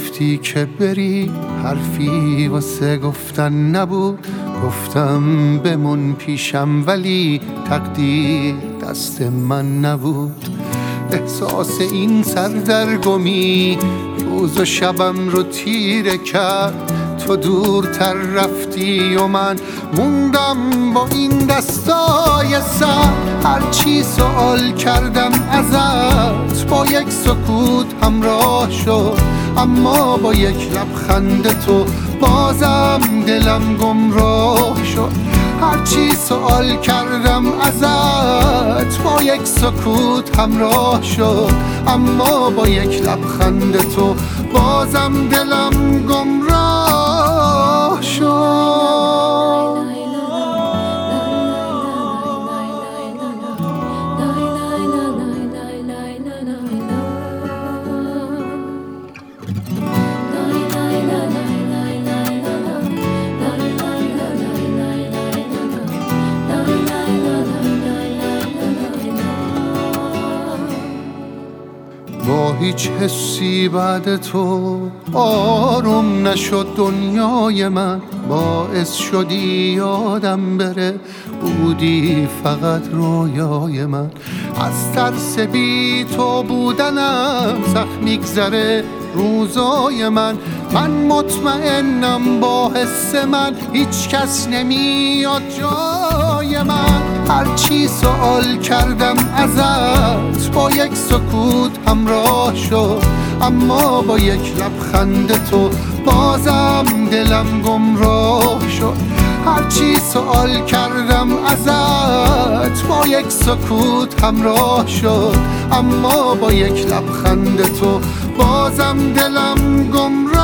گفتی که بری، حرفی واسه گفتن نبود. گفتم بمون پیشم ولی تقدیر دست من نبود. احساس این سردرگمی روز و شبم رو تیره کرد. تو دورتر رفتی و من موندم با این دستای سر. هرچی سوال کردم ازت با یک سکوت همراه شد، اما با یک لبخند تو بازم دلم گمراه شد. هرچی سوال کردم ازت با یک سکوت همراه شد، اما با یک لبخند تو بازم دلم گمراه شد. با هیچ حسی بعد تو آروم نشد دنیای من. باعث شدی یادم بره بودی فقط رویای من. از ترس بی تو بودنم سخت میگذره روزای من. من مطمئنم با حس من هیچ کس نمیاد جای من. هرچی سوال کردم ازت با یک سکوت همراه شد، اما با یک لبخند تو بازم دلم گمراه شد. هرچی سوال کردم ازت با یک سکوت همراه شد، اما با یک لبخند تو بازم دلم گمراه